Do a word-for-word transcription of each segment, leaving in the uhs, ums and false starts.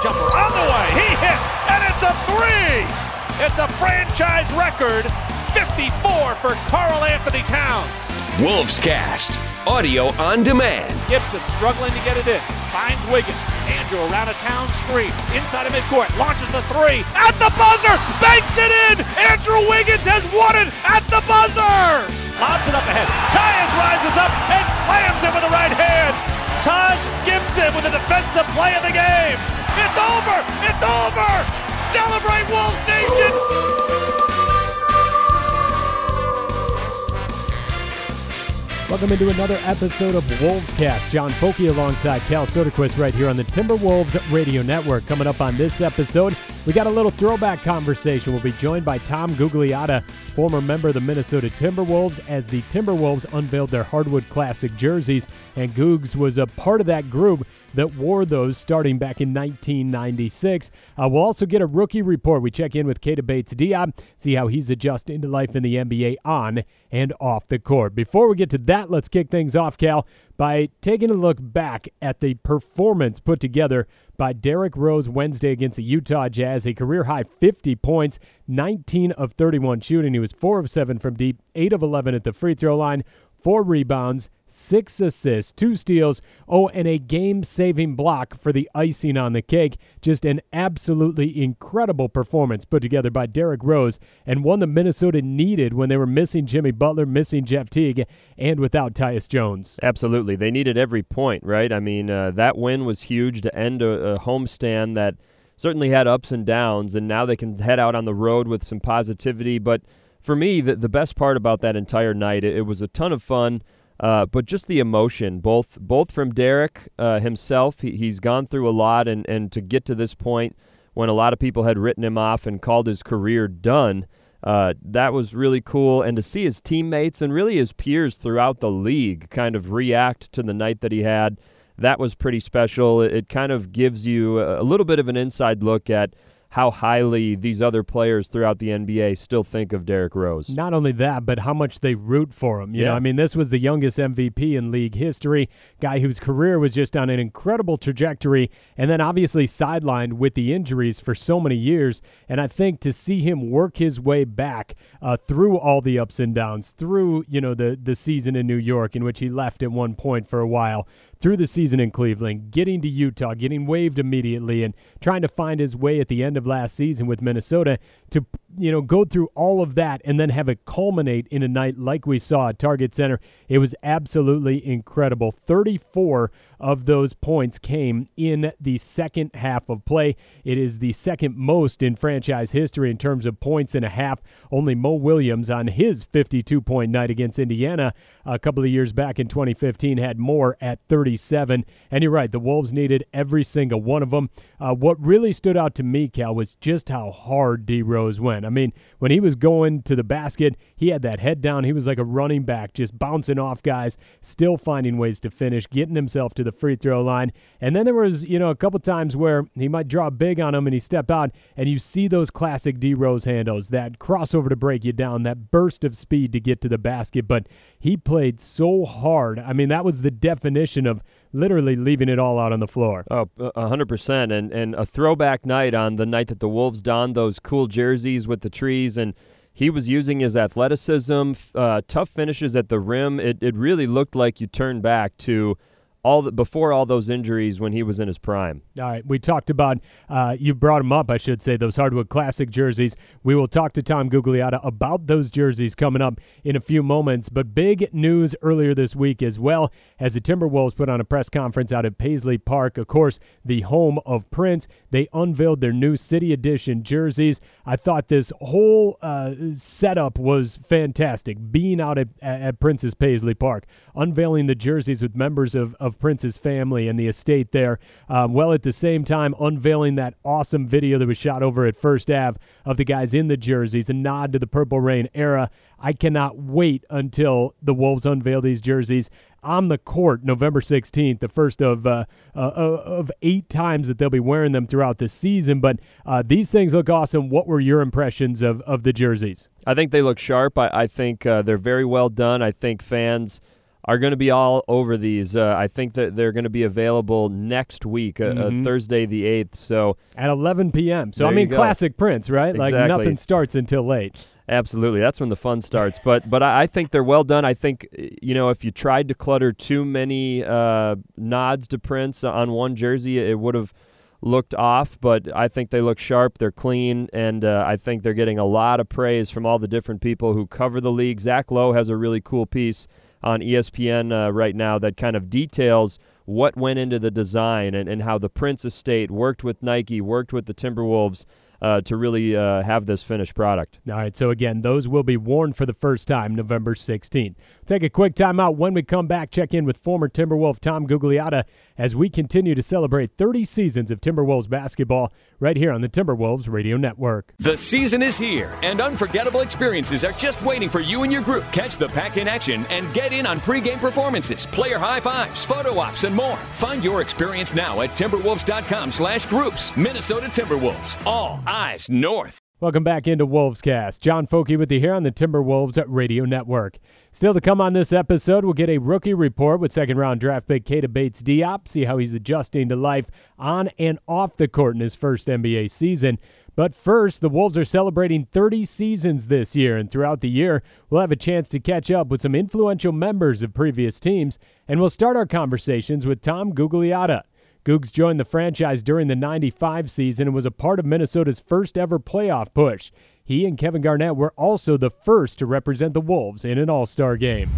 jumper on the way. He hits, and it's a three. It's a franchise record, fifty-four for Karl Anthony Towns. Wolves Cast, audio on demand. Gibson struggling to get it in. Finds Wiggins. Andrew around a Towns screen. Inside of midcourt. Launches the three. At the buzzer. Banks it in. Andrew Wiggins has won it at the buzzer. Lobs it up ahead. Tyus rises up and slams it with the right hand. Taj Gibson with the defensive play of the game. It's over. It's over. Celebrate, Wolves Nation. Welcome into another episode of Wolvescast. John Folke alongside Cal Soderquist right here on the Timberwolves Radio Network. Coming up on this episode, we got a little throwback conversation. We'll be joined by Tom Gugliotta, former member of the Minnesota Timberwolves, as the Timberwolves unveiled their Hardwood Classic jerseys, and Googs was a part of that group that wore those starting back in nineteen ninety-six. Uh, we'll also get a rookie report. We check in with Keita Bates-Diop, see how he's adjusting to life in the N B A on and off the court. Before we get to that, let's kick things off, Cal, by taking a look back at the performance put together by Derrick Rose Wednesday against the Utah Jazz. A career-high fifty points, nineteen of thirty-one shooting. He was four of seven from deep, eight of eleven at the free throw line, four rebounds, six assists, two steals, oh, and a game-saving block for the icing on the cake. Just an absolutely incredible performance put together by Derrick Rose, and one that Minnesota needed when they were missing Jimmy Butler, missing Jeff Teague, and without Tyus Jones. Absolutely. They needed every point, right? I mean, uh, that win was huge to end a, a homestand that certainly had ups and downs, and now they can head out on the road with some positivity. But for me, the, the best part about that entire night, it, it was a ton of fun. Uh, but just the emotion, both both from Derrick uh, himself, he, he's gone through a lot, and, and to get to this point when a lot of people had written him off and called his career done, uh, that was really cool. And to see his teammates and really his peers throughout the league kind of react to the night that he had, that was pretty special. It, it kind of gives you a, a little bit of an inside look at how highly these other players throughout the N B A still think of Derrick Rose. Not only that, but how much they root for him. You yeah. know, I mean, this was the youngest M V P in league history, guy whose career was just on an incredible trajectory, and then obviously sidelined with the injuries for so many years. And I think to see him work his way back uh, through all the ups and downs, through, you know, the, the season in New York in which he left at one point for a while, through the season in Cleveland, getting to Utah, getting waived immediately, and trying to find his way at the end of last season with Minnesota to, you know, go through all of that and then have it culminate in a night like we saw at Target Center. It was absolutely incredible. thirty-four of those points came in the second half of play. It is the second most in franchise history in terms of points and a half. Only Mo Williams on his fifty-two point night against Indiana a couple of years back in twenty fifteen had more at thirty-seven. And you're right, the Wolves needed every single one of them. Uh, what really stood out to me, Cal, was just how hard D. Rose went. I mean, when he was going to the basket, he had that head down. He was like a running back, just bouncing off guys, still finding ways to finish, getting himself to the free throw line. And then there was, you know, a couple times where he might draw big on him and he stepped out, and you see those classic D. Rose handles, that crossover to break you down, that burst of speed to get to the basket. But he played so hard. I mean, that was the definition of literally leaving it all out on the floor. Oh, one hundred percent. And, and a throwback night on the night that the Wolves donned those cool jerseys with the trees, and he was using his athleticism, uh, tough finishes at the rim. It, it really looked like you turned back to all the, before all those injuries when he was in his prime. All right, we talked about, uh, you brought him up, I should say, those Hardwood Classic jerseys. We will talk to Tom Gugliotta about those jerseys coming up in a few moments. But big news earlier this week as well, as the Timberwolves put on a press conference out at Paisley Park, of course, the home of Prince. They unveiled their new City Edition jerseys. I thought this whole uh, setup was fantastic, being out at, at Prince's Paisley Park, unveiling the jerseys with members of, of Prince's family and the estate there, um, while at the same time unveiling that awesome video that was shot over at First Ave of the guys in the jerseys, a nod to the Purple Rain era. I cannot wait until the Wolves unveil these jerseys on the court November sixteenth, the first of uh, uh, of eight times that they'll be wearing them throughout the season. But uh, these things look awesome. What were your impressions of, of the jerseys? I think they look sharp. I, I think uh, they're very well done. I think fans are going to be all over these. Uh, I think that they're going to be available next week, uh, mm-hmm. uh, Thursday the eighth. So at eleven p.m. So, I mean, classic Prince, right? Exactly. Like nothing starts until late. Absolutely. That's when the fun starts. But but I think they're well done. I think, you know, if you tried to clutter too many uh, nods to Prince on one jersey, it would have looked off. But I think they look sharp. They're clean. And uh, I think they're getting a lot of praise from all the different people who cover the league. Zach Lowe has a really cool piece on E S P N uh, right now that kind of details what went into the design and, and how the Prince estate worked with Nike, worked with the Timberwolves uh, to really uh, have this finished product. All right, so again, those will be worn for the first time November sixteenth. Take a quick time out. When we come back, check in with former Timberwolf Tom Gugliotta as we continue to celebrate thirty seasons of Timberwolves basketball right here on the Timberwolves Radio Network. The season is here, and unforgettable experiences are just waiting for you and your group. Catch the pack in action and get in on pregame performances, player high fives, photo ops, and more. Find your experience now at timberwolves.com slash groups. Minnesota Timberwolves. All eyes north. Welcome back into Wolvescast. John Folke with you here on the Timberwolves Radio Network. Still to come on this episode, we'll get a rookie report with second-round draft pick Keita Bates-Diop, see how he's adjusting to life on and off the court in his first N B A season. But first, the Wolves are celebrating thirty seasons this year, and throughout the year, we'll have a chance to catch up with some influential members of previous teams, and we'll start our conversations with Tom Gugliotta. Googs joined the franchise during the ninety-five season and was a part of Minnesota's first ever playoff push. He and Kevin Garnett were also the first to represent the Wolves in an All-Star game.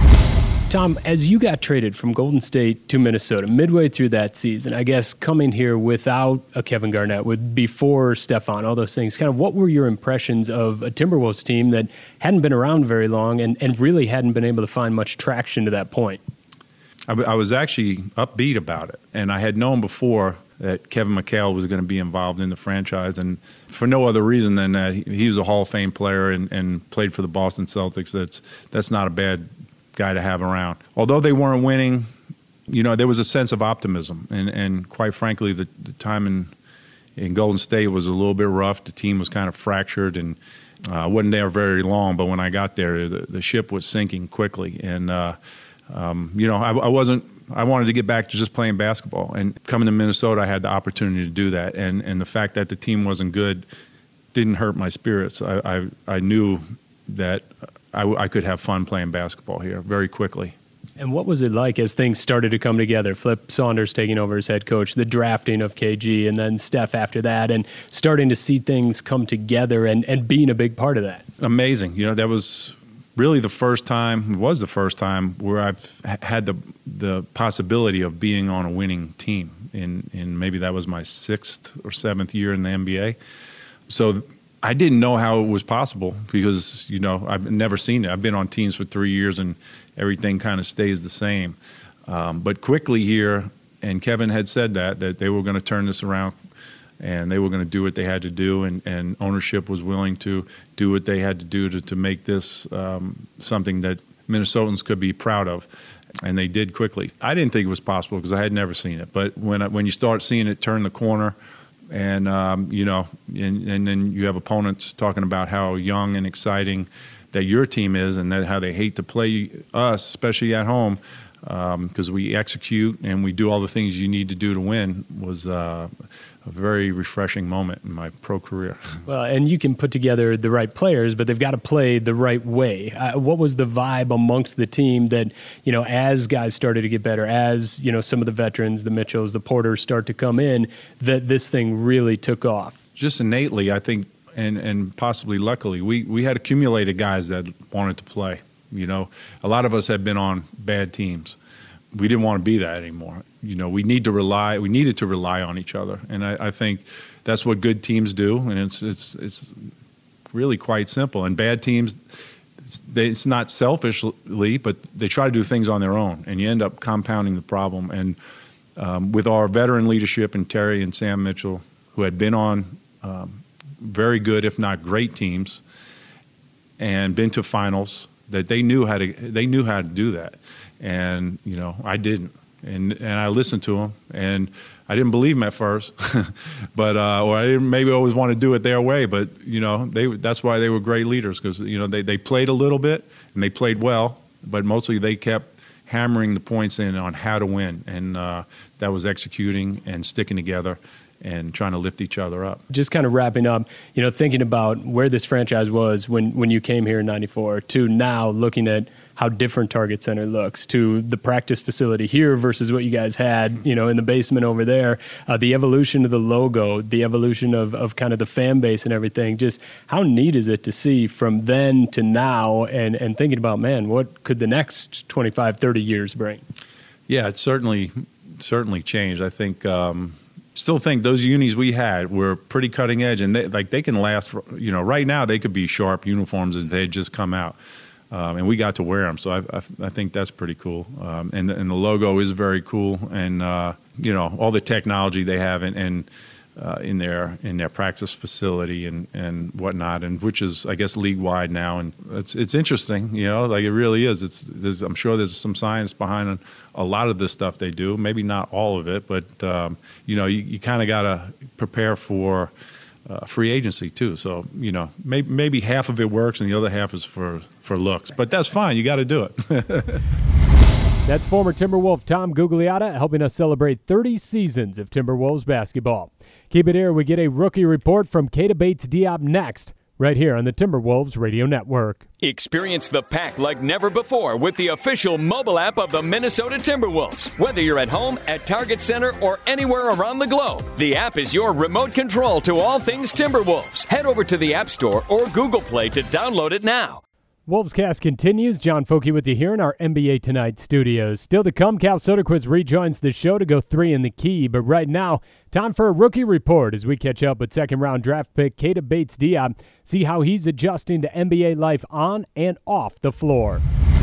Tom, as you got traded from Golden State to Minnesota midway through that season, I guess coming here without a Kevin Garnett, with before Stephon, all those things, kind of what were your impressions of a Timberwolves team that hadn't been around very long and, and really hadn't been able to find much traction to that point? I, I was actually upbeat about it, and I had known before that Kevin McHale was going to be involved in the franchise, and for no other reason than that he, he was a Hall of Fame player and, and played for the Boston Celtics. That's that's not a bad guy to have around. Although they weren't winning, you know, there was a sense of optimism, and, and quite frankly, the, the time in in Golden State was a little bit rough. The team was kind of fractured, and I uh, wasn't there very long, but when I got there, the, the ship was sinking quickly, and uh, um, you know, I, I wasn't. I wanted to get back to just playing basketball, and coming to Minnesota, I had the opportunity to do that, and and the fact that the team wasn't good didn't hurt my spirits. I I, I knew that I, I could have fun playing basketball here very quickly. And what was it like as things started to come together? Flip Saunders taking over as head coach, the drafting of K G, and then Steph after that, and starting to see things come together and, and being a big part of that. Amazing. You know, that was really the first time, was the first time where I've had the the possibility of being on a winning team. In, in maybe that was my sixth or seventh year in the N B A. So I didn't know how it was possible because, you know, I've never seen it. I've been on teams for three years and everything kind of stays the same. Um, but quickly here, and Kevin had said that, that they were going to turn this around and they were going to do what they had to do, and, and ownership was willing to do what they had to do to, to make this um, something that Minnesotans could be proud of. And they did quickly. I didn't think it was possible because I had never seen it. But when I, when you start seeing it turn the corner, and um, you know, and, and then you have opponents talking about how young and exciting that your team is, and that how they hate to play us, especially at home, because um, we execute and we do all the things you need to do to win, was uh, a very refreshing moment in my pro career. Well, and you can put together the right players, but they've got to play the right way. Uh, what was the vibe amongst the team that, you know, as guys started to get better, as, you know, some of the veterans, the Mitchells, the Porters start to come in, that this thing really took off? Just innately, I think, and, and possibly luckily, we, we had accumulated guys that wanted to play. You know, a lot of us had been on bad teams. We didn't want to be that anymore. You know, we need to rely. We needed to rely on each other, and I, I think that's what good teams do. And it's it's it's really quite simple. And bad teams, it's, they, it's not selfishly, but they try to do things on their own, and you end up compounding the problem. And um, with our veteran leadership and Terry and Sam Mitchell, who had been on um, very good, if not great teams, and been to finals, that they knew how to they knew how to do that. And, you know, I didn't. And and I listened to them, and I didn't believe them at first, but uh, or I didn't maybe always want to do it their way. But, you know, they that's why they were great leaders, because, you know, they, they played a little bit and they played well, but mostly they kept hammering the points in on how to win, and uh, that was executing and sticking together and trying to lift each other up. Just kind of wrapping up, you know, thinking about where this franchise was when, when you came here in ninety-four to now looking at how different Target Center looks, to the practice facility here versus what you guys had, you know, in the basement over there, uh, the evolution of the logo, the evolution of, of kind of the fan base and everything. Just how neat is it to see from then to now, and, and thinking about, man, what could the next twenty-five, thirty years bring? Yeah, it's certainly, certainly changed. I think, um, still think those unis we had were pretty cutting edge, and they, like they can last. You know, right now they could be sharp uniforms as they had just come out, um, and we got to wear them. So I, I, I think that's pretty cool. Um, and and the logo is very cool, and uh, you know all the technology they have in, in uh, in their in their practice facility and, and whatnot, and which is I guess league wide now, and it's it's interesting. You know, like it really is. It's there's, I'm sure there's some science behind a lot of the stuff they do, maybe not all of it, but um, you know, you, you kind of got to prepare for uh, free agency too. So you know, maybe maybe half of it works and the other half is for for looks, but that's fine. You got to do it. That's former Timberwolf Tom Gugliotta helping us celebrate thirty seasons of Timberwolves basketball. Keep it here. We get a rookie report from Keita Bates-Diop next, right here on the Timberwolves Radio Network. Experience the Pack like never before with the official mobile app of the Minnesota Timberwolves. Whether you're at home, at Target Center, or anywhere around the globe, the app is your remote control to all things Timberwolves. Head over to the App Store or Google Play to download it now. Wolvescast continues. John Foky with you here in our N B A Tonight studios. Still to come, Cal Soderquist rejoins the show to go three in the key. But right now, time for a rookie report as we catch up with second-round draft pick Keita Bates-Diop, see how he's adjusting to N B A life on and off the floor.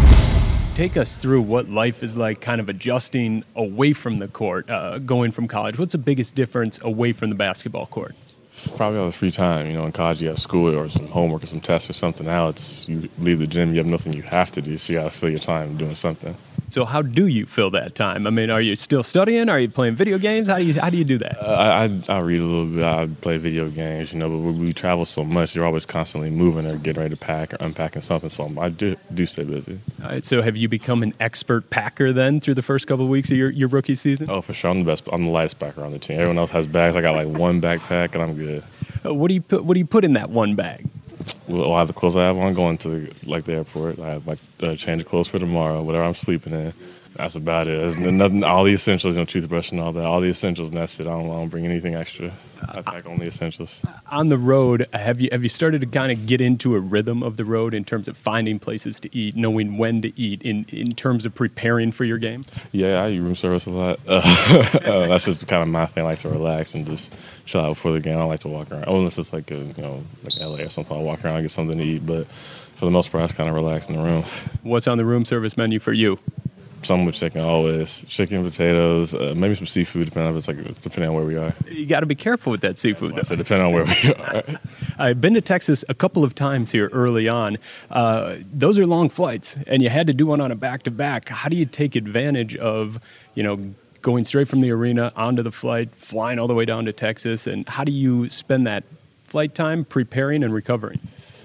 Take us through what life is like kind of adjusting away from the court, uh, going from college. What's the biggest difference away from the basketball court? Probably all the free time. You know, in college you have school or some homework or some tests or something. Now it's you leave the gym, you have nothing you have to do, so you got to fill your time doing something. So how do you fill that time? I mean, are you still studying? Are you playing video games? How do you how do you do that? Uh, I, I I read a little bit. I play video games, you know, but we, we travel so much, you're always constantly moving or getting ready to pack or unpacking something. So I do do stay busy. All right. So have you become an expert packer then through the first couple of weeks of your, your rookie season? Oh, for sure. I'm the best. I'm the lightest packer on the team. Everyone else has bags. I got like one backpack, and I'm good. Uh, what do you put? What do you put in that one bag? Well, I have the clothes I have on going to like the airport. I have like uh, change of clothes for tomorrow, whatever I'm sleeping in. That's about it. There's nothing, all the essentials, you know, toothbrush and all that. All the essentials, and that's it. I don't, I don't bring anything extra. I pack only essentials. On the road, have you have you started to kind of get into a rhythm of the road in terms of finding places to eat, knowing when to eat, in, in terms of preparing for your game? Yeah, I eat room service a lot. Uh, uh, that's just kind of my thing. I like to relax and just chill out before the game. I don't like to walk around. Oh, unless it's like a, you know, like L A or something. I'll walk around and get something to eat. But for the most part, I just kind of relax in the room. What's on the room service menu for you? Something with chicken, always. Chicken, potatoes, uh, maybe some seafood, depending on if it's like depending on where we are. You got to be careful with that seafood, though. So depending on where we are. I've been to Texas a couple of times here early on. Uh, those are long flights, and you had to do one on a back-to-back. How do you take advantage of, you know, going straight from the arena onto the flight, flying all the way down to Texas, and how do you spend that flight time preparing and recovering?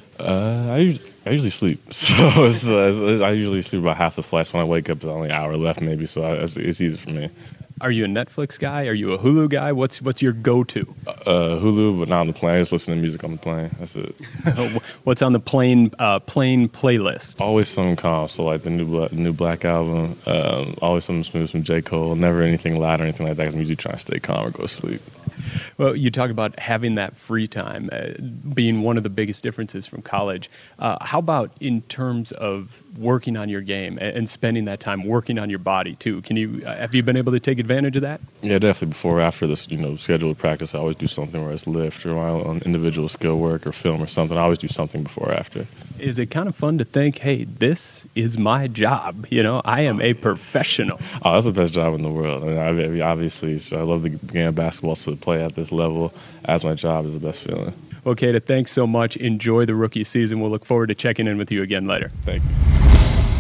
Uh, I usually, I usually sleep, so it's, uh, I usually sleep about half the flights. When I wake up, there's only an hour left, maybe, so I, it's, it's easy for me. Are you a Netflix guy? Are you a Hulu guy? What's what's your go-to? Uh, Hulu, but not on the plane. I just listen to music on the plane. That's it. What's on the plane uh, plane playlist? Always some calm. So like the new Black, new Black album. Um, always something smooth, some J. Cole. Never anything loud or anything like that. Because I'm usually trying to stay calm or go to sleep. Well, you talk about having that free time uh, being one of the biggest differences from college. Uh, how about in terms of working on your game and, and spending that time working on your body too? Can you uh, have you been able to take advantage of that? Yeah, definitely. Before or after this, you know, scheduled practice, I always do something where it's lift or my own individual skill work or film or something. I always do something before or after. Is it kind of fun to think, hey, this is my job? You know, I am a professional. Oh, that's the best job in the world. I mean, I, obviously, so I love the game of basketball, so to play at this level as my job is the best feeling. Well, Keita, thanks so much. Enjoy the rookie season. We'll look forward to checking in with you again later. Thank you.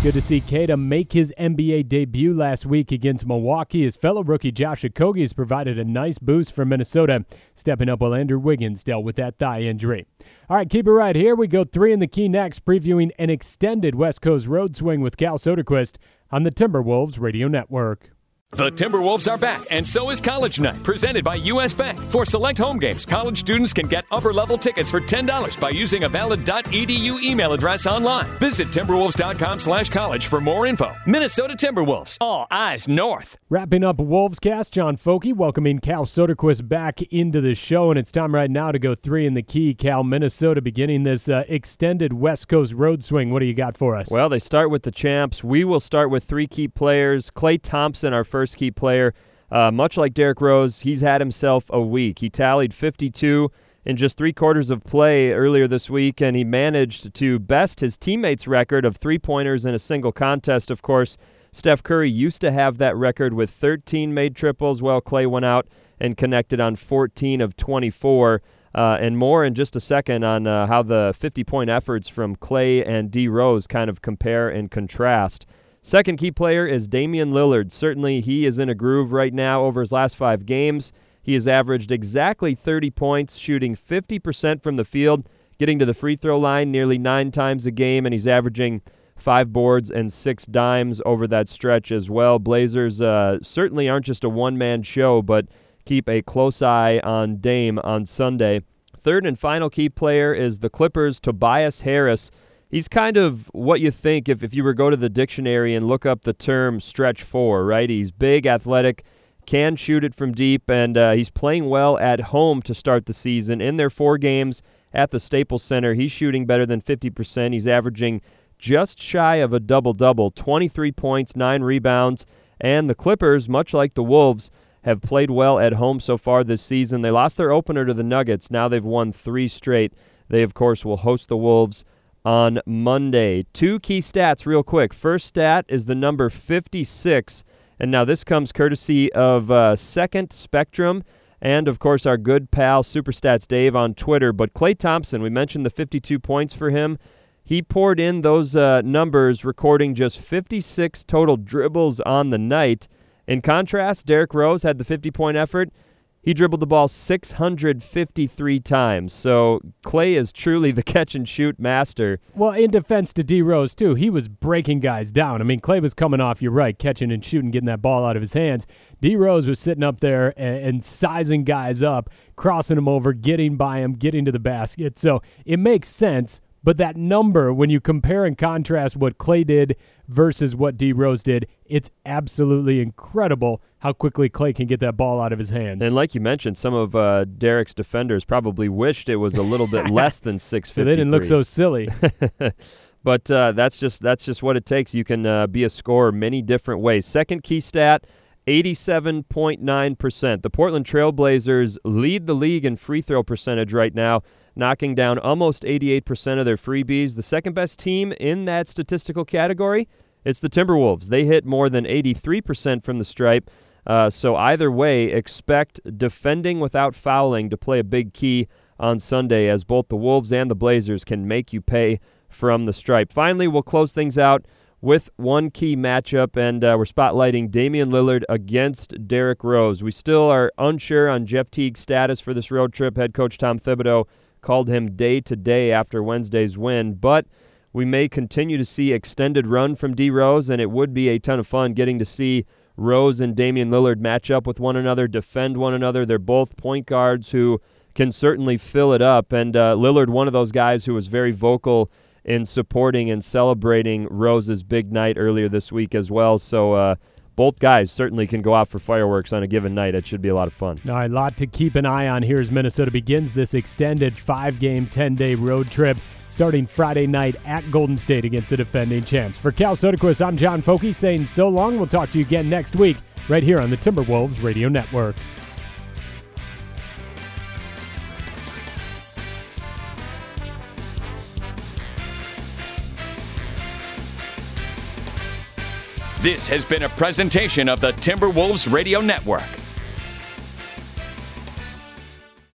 Good to see Queta make his N B A debut last week against Milwaukee. His fellow rookie Josh Okogie has provided a nice boost for Minnesota, stepping up while Andrew Wiggins dealt with that thigh injury. All right, keep it right here. We go three in the key next, previewing an extended West Coast road swing with Cal Soderquist on the Timberwolves Radio Network. The Timberwolves are back, and so is College Night, presented by U S Bank. For select home games, college students can get upper-level tickets for ten dollars by using a valid .edu email address online. Visit timberwolves.com slash college for more info. Minnesota Timberwolves, all eyes north. Wrapping up Wolvescast, John Folke welcoming Cal Soderquist back into the show, and it's time right now to go three in the key. Cal, Minnesota beginning this uh, extended West Coast road swing. What do you got for us? Well, they start with the champs. We will start with three key players. Klay Thompson, our first key player. Uh, much like Derrick Rose, he's had himself a week. He tallied fifty-two in just three quarters of play earlier this week, and he managed to best his teammates' record of three-pointers in a single contest. Of course, Steph Curry used to have that record with thirteen made triples. Well, Klay went out and connected on fourteen of twenty-four. Uh, and more in just a second on uh, how the fifty-point efforts from Klay and D. Rose kind of compare and contrast. Second key player is Damian Lillard. Certainly he is in a groove right now over his last five games. He has averaged exactly thirty points, shooting fifty percent from the field, getting to the free throw line nearly nine times a game, and he's averaging five boards and six dimes over that stretch as well. Blazers uh, certainly aren't just a one-man show, but keep a close eye on Dame on Sunday. Third and final key player is the Clippers' Tobias Harris. He's kind of what you think if, if you were to go to the dictionary and look up the term stretch four, right? He's big, athletic, can shoot it from deep, and uh, he's playing well at home to start the season. In their four games at the Staples Center, he's shooting better than fifty percent. He's averaging just shy of a double-double, twenty-three points, nine rebounds, and the Clippers, much like the Wolves, have played well at home so far this season. They lost their opener to the Nuggets. Now they've won three straight. They, of course, will host the Wolves on Monday. Two key stats real quick. First stat is the number fifty-six, and now this comes courtesy of uh, Second Spectrum and, of course, our good pal Superstats Dave on Twitter. But Klay Thompson, we mentioned the fifty-two points for him. He poured in those uh, numbers, recording just fifty-six total dribbles on the night. In contrast, Derrick Rose had the fifty-point effort. He dribbled the ball six hundred fifty-three times. So Klay is truly the catch-and-shoot master. Well, in defense to D. Rose, too, he was breaking guys down. I mean, Klay was coming off, you're right, catching and shooting, getting that ball out of his hands. D. Rose was sitting up there and, and sizing guys up, crossing them over, getting by them, getting to the basket. So it makes sense. But that number, when you compare and contrast what Klay did versus what D. Rose did, it's absolutely incredible how quickly Klay can get that ball out of his hands. And like you mentioned, some of uh, Derrick's defenders probably wished it was a little bit less than six fifty-three. So they didn't look so silly. But uh, that's just that's just what it takes. You can uh, be a scorer many different ways. Second key stat, eighty-seven point nine percent. The Portland Trail Blazers lead the league in free throw percentage right now, knocking down almost eighty-eight percent of their freebies. The second best team in that statistical category, it's the Timberwolves. They hit more than eighty-three percent from the stripe. Uh, so either way, expect defending without fouling to play a big key on Sunday, as both the Wolves and the Blazers can make you pay from the stripe. Finally, we'll close things out with one key matchup, and uh, we're spotlighting Damian Lillard against Derrick Rose. We still are unsure on Jeff Teague's status for this road trip. Head coach Tom Thibodeau called him day to day after Wednesday's win, but we may continue to see extended run from D. Rose, and it would be a ton of fun getting to see Rose and Damian Lillard match up with one another, defend one another. They're both point guards who can certainly fill it up, and uh, Lillard, one of those guys who was very vocal in supporting and celebrating Rose's big night earlier this week as well. So uh, both guys certainly can go out for fireworks on a given night. It should be a lot of fun. All right, a lot to keep an eye on here as Minnesota begins this extended five-game, ten-day road trip starting Friday night at Golden State against the defending champs. For Cal Soderquist, I'm John Folke saying so long. We'll talk to you again next week right here on the Timberwolves Radio Network. This has been a presentation of the Timberwolves Radio Network.